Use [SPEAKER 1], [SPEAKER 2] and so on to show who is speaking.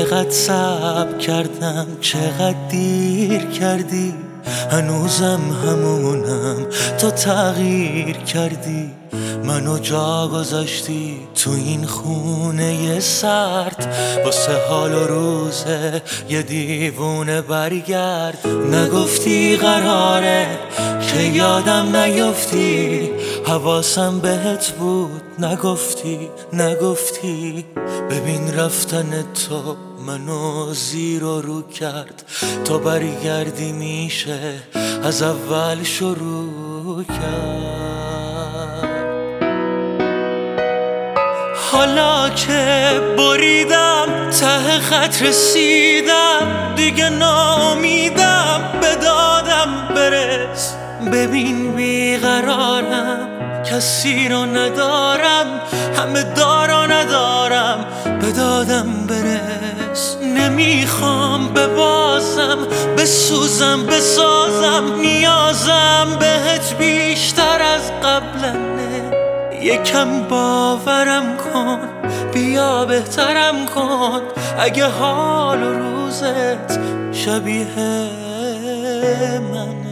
[SPEAKER 1] چقدر صبر کردم، چقدر دیر کردی، هنوزم همونم، تو تغییر کردی، منو جا گذاشتی تو این خونه سرد، واسه حال و روزه یه دیوونه برگرد. نگفتی قراره که یادم نیفتی، حواسم بهت بود، نگفتی ببین رفتن تو منو زیر و رو کرد، تو برگردی میشه از اول شروع کرد. حالا که بریدم ته خط رسیدم، دیگه ناامیدم، به دادم برس. ببین بیقرارم، کسی رو ندارم، همه دارو ندارم، به دادم برس. نمیخوام ببازم، بسوزم، بسازم، نیازم بهت بیشتر از قبلنه. یکم باورم کن، بیا بهترم کن، اگه حال و روزت شبیه من